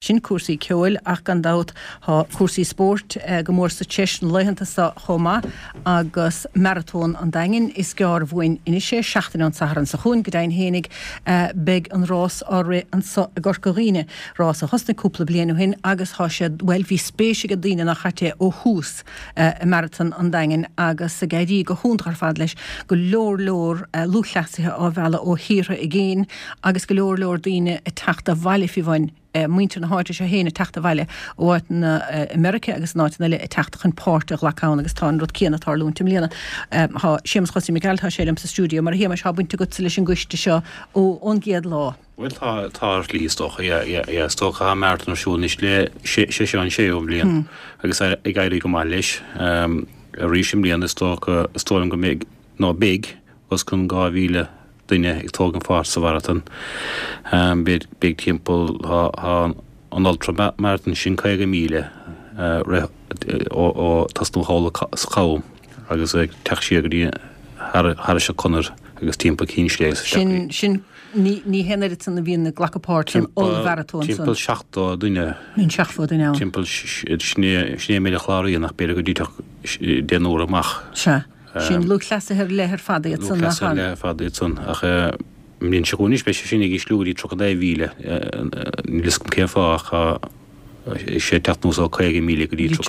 sin cuasaí ceil ach gan dat ha cuasaí sport go mór sa teisn leihananta sa chomá agus marathón an daingin is gear bhhain inise 16 an saharan sa chún godain hénig beg an rás áre an gorcoríne rás a hosna cúpla blianú hin agus há sé bhfuil hí spéise go dtíine nach chatte ó hús marathon an daingin agus sa gairí go húntar fad leis go leor lúchleasithe á bhela ó híre i ggéin agus go leor daoine i teachta bhaile fi bhain muinte na háte sé héna teachta bhaile ó na America agus náitina le teachtachan páirteach leáin agus tá rud céanna tarlún timlíana há sémas chosí Miguel tá sém sa stúdio mar hémas há buinte go leis an guiste seo ó ongéad lá. Well tá lístoch stocha ha marathon siúnis le sé an séom blian agus ag gaiirí go má leis a rísim blian stóim go mé ná big was chun 2000 duine ag tógan fár sa marathon big timppel an ultra marathon sin 5 míle ó tasnú hála chám agus ag teach sé go dtí har se conir agus timppel cínsléis sin ní henir san na bhíon na glachapáirt an olmharatón timppel 7 duine Nín 7 duine timppel sné mé chláí nach beidir go dtítach den óra amach sin lúchleasithe lethir fada iad san lúchleasithe le fada iad san ach mlíonn seúnis be sin ag slúí 30,000 nílas go céim fáach sé teatnús á 5 míle go dtí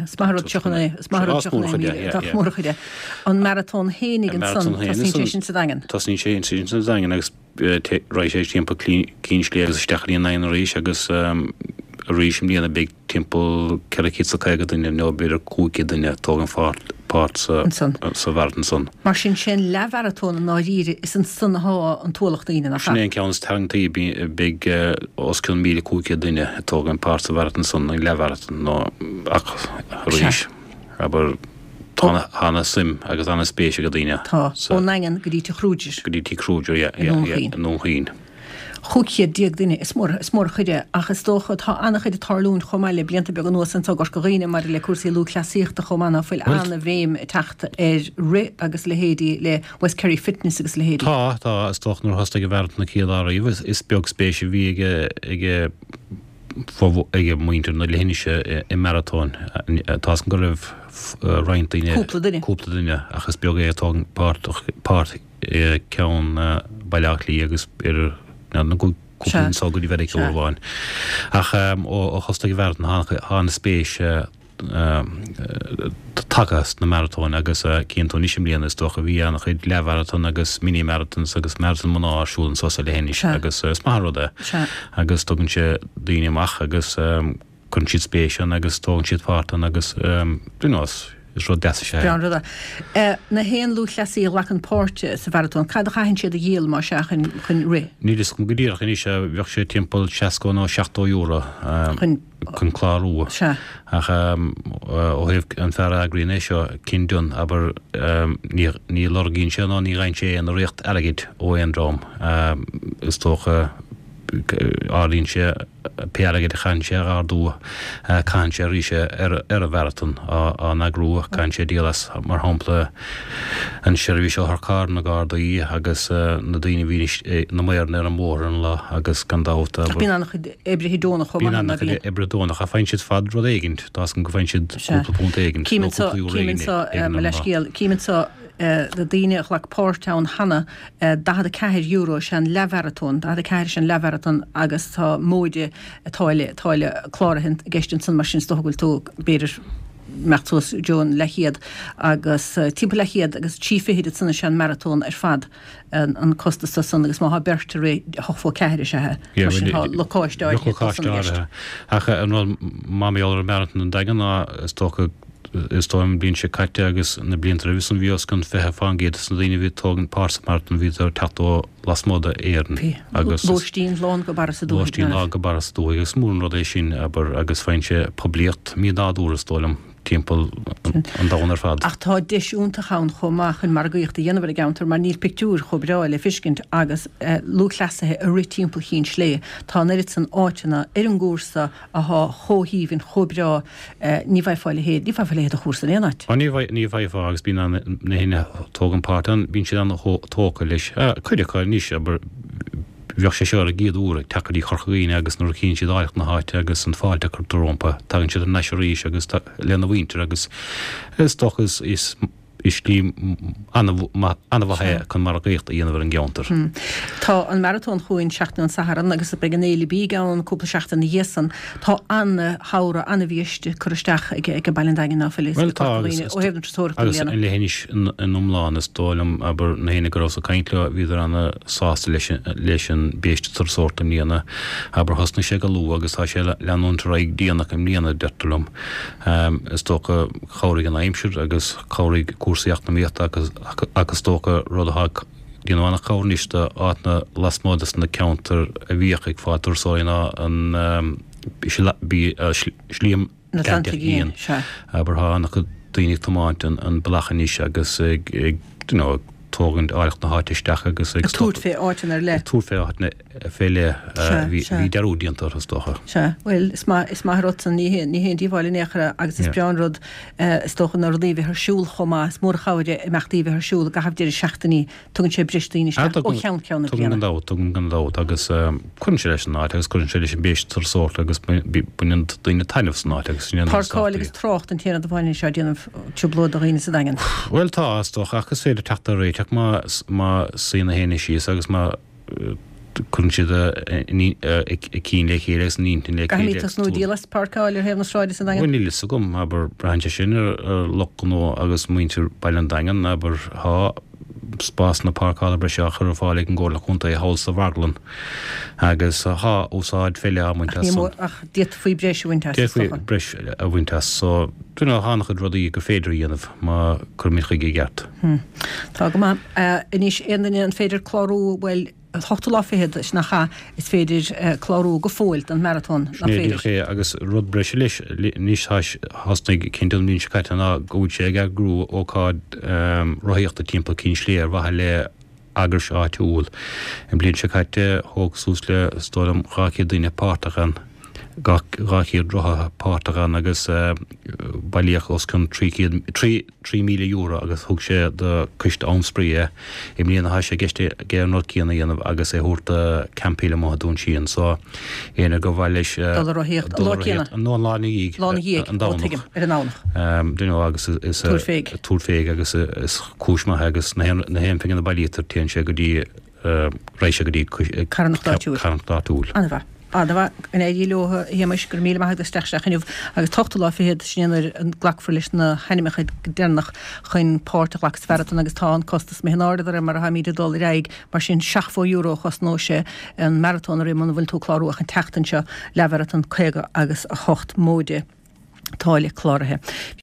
Smaharúide an marathón hénig an san sin sa dagan. Tá ní sé sin sa dagan agus ráis sé timppel cínsléir agus stechalíon 9 rééis agus rísim líana big timppel cecha go duine nó beidir 2 duine tógan páirt sa bhartan son. Mar sin leharathón an áíre is an sanna há an tualacht daoine nach Sin ceannas taingtaí big oscil 2 duine tógan páirt sa bhartan son an leharathon nó ach ríis. Aber tána hána sim agus anna spéise go daine. Tá ó nagan go dtí chrúidir. Go dtí chrúidir nó hín. Chúciad diaag duine is mór chuide achas tócha tá annach chuide tarlún chomáile blianta beag an nuas an tá gorcoríine mar le cuasaí lú clasíochta chomána foiil anna bhéim teachta ri agus le héadí le West Kerry Fitness agus le héadí. Tá is tóch nuair hosta go bhharrta na cíadára is beag spéise bhí ige muintir na lehéise i marathón tá an go raibh roiintaine cúpla duine achas beag é atágan páirt ceann bailachlaí agus na cúplan sá go dtí bheith óháin ach ó chosta go bhharrta hána spéis tagas na marathón agus cíantón isim bliana is docha bhí annach chuid leharathon agus mini marathons agus marathon mná siúlan sa lehéis agus smaróda agus tugann sé daoine amach agus chun siad spéisian agus tógann siad páirtan agus duás is ru de sé. Na héan lúchleasí lechan páirte sa bharathón cad chahann siad a dhéal mar se chun ri. Nílas go dtíach inise bheoh sé timppel 60 ná 70 euro chun chláú ach ó hih an fear agriné seo cinún aber ní lorgín sé ná ní rein sé an riocht aigeid ó an rám is tócha álíonn sé pealaige de chan sé ardú chan sé ríise ar a bharathon an agrú chan sé díalas mar hápla an seirbhí seo th cá na gádaí agus na daoine bhí na méarna ar an mór an le agus gandáta. Bhí annach ébrihí dónach chum na bhí ebredónach a féin siad fad rud éigint, tá go féin siad púnta éigint. Cíimeá de daine le Pórtán Hanna €10 sean leharathón, €10 sean leharathon agus tá móide táile chláirithint geistún san mar sin stohfuil tú beidir mechtús Joan lechiad agus timp lechiad agus tífihiad sanna sean marathón ar fad an costa sa san agus má berta ré hochfó ceir sethe leáisteáir ach an má méáir marathon an dagan is tócha is táim blin sé caite agus na bliantar vis an bhíos gan fethe fangéad na daoine bhí tógan pása martin bhí ar tató lasmóda éan agus Bóistín lán go bar sa dó Bóistín lá go bar dó agus múr rodéis sin agus féin sé poblíocht mí dáúras tólam timppel an dánar fad. Ach tá deisiúnta chan chomach chun mar goíocht a dhéanamh gaantar mar níl pictúr chobráil le fiscint agus lúchleasathe a ri timppel chin slé. Tá nerit san áitina ar an gúrsa a há chóhíhinn chobrá ní bhaidháile héad, ní bhaidháile héad a chósa léanaid. Ní bhaidhá agus bí na héine tógan pátan, bín si an tóca leis chuideáil níos aber bheh sé seo a gíadúra teí chorchaíine agus nuair cín siad áireach na háite agus an fáilte chu trompa tagann siad an neisiirí agus lena bhaintear agus stochas is slí anmhathe chun mar réocht a dhéanamh an gceantar. Tá an marathón chuin seachtain an Saharan agus a began éile bí gáin cúpla seachtain na dhéasan tá anna hára anna bhíiste chuisteach ag bailindagin ná fellís ó hebn tóir agus an lehénis an umláin is dóilm aber na héna go a caiintle viidir anna sásta leis an béiste tar sort am líana aber hasna sé go lú agus tá sé leanúntar ag díanach am líana detalum is tócha choirigh an aimsir agus choirigh cuasaíocht na míocht agus tócha rudatha díanamhna choirníiste áitna lasmódas na counter a bhíoch ag fátar sóina an slíam íon aber há nach daoine tomáint an blachanníise agus tógant áirecht na háitisteach agus túr fé áitin ar le. Túr fé áitna féile hí deúdíontar as dócha. Well, is má rot an ní hén díháil nechara agus is breanrod stochan ar líbh ar siúl chomá mór chaide meachtíh ar siúl go habh deidir seachtaí tugann sé bristaíine ó cheanna tugann gandá agus chun sé leis náid agus chun sé leis an béist tar sórt agus buinn daoine tainmh náid agus Parcáil agus trocht an tíanana bhhaine seo déanamh tublód a riine sa dagan. Well tá stoch agus féidir teachtar réiteach má sína héine síos agus má chun siad cín le chéile nítain le Gaítas nó dílas parcáil ar hebh na sráide sa dagan. Bhain lílas gom aber breinte sin lochanó agus muintir bailandagan aber há spás na parcáil bre seach ar fáil an ggóla chunta i háil sa bharglan agus há úsáid féile amhaintas. Ach díat faoi breis a bhaintas. Díat faoi breis a bhaintas, so dúna hánach rudaí go féidir dhéanamh má chumícha i gceart. Tá go má inis éanaine an féidir chlárú bhfuil thochtú láfihead is nachcha is féidir chlárú go fóilt an marathón na féidir. Agus rud breis leis níos hasnaigh cinntal mín se caiitena gúid sé ag grú ócáid roiíocht a timppla cín sléir bhathe le agur se áitiúil. An blion se caiite thóg sús le stólam ráci daoine páirtachan ráci drotha páirtachan agus bailíoch os chun 3 míle euro agus thug sé de cuist amspríe I mlíana ha sé geiste géar nó cíanna dhéanamh agus é thuirta campíle má dún sían so éana go bhhail leis nó lánaí an dánach duine agus is túr féig agus is cúisma agus na héimfing na bailítar téan sé go dtí rééis go dtí carnachtáúil. Adha in éidirlóha héimeis gur míle maithe steisteachniuh agus tochtú láfihead sinar an ghlachfur leis na heimimechaid dénach chuin páirrta lach feratan agus tá costas mé áidir mar ha míidir dul réig mar sin 6 euro chos nó sé an marathónar man bhfuil tú chláúach an tetan seo leverrat an chuige agus a 8 móide táile chláirithe.